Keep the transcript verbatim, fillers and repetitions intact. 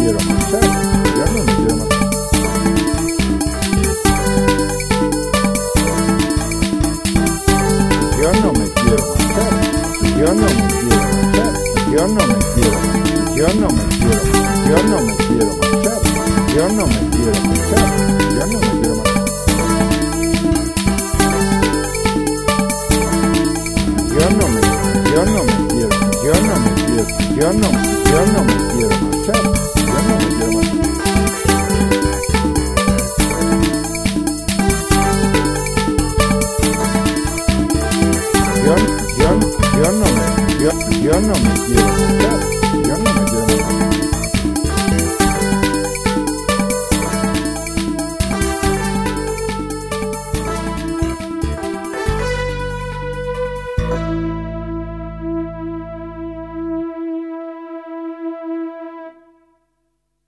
quiero marchar, yo no me quiero marchar. Yo no me quiero marchar, yo no me quiero marchar, yo no me quiero marchar, yo no me quiero, yo no me quiero marchar, yo no me quiero marchar, yo no me quiero marchar. Yo no me, yo no me quiero, yo no me quiero, yo no, yo no me